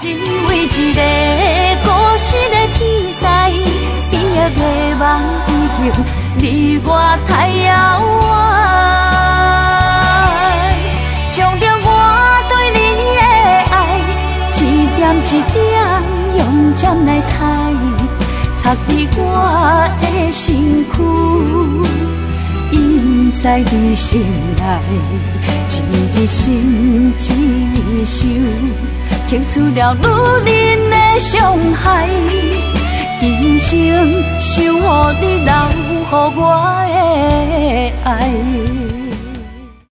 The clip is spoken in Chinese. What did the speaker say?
为一个故事的题材，记忆的梦已经离我太遥远。将着我对你的爱，一点一点用针来采，插伫我的身躯。印在你心内，一日心一受，刻出了女人的伤害。今生守护你，留予我的爱。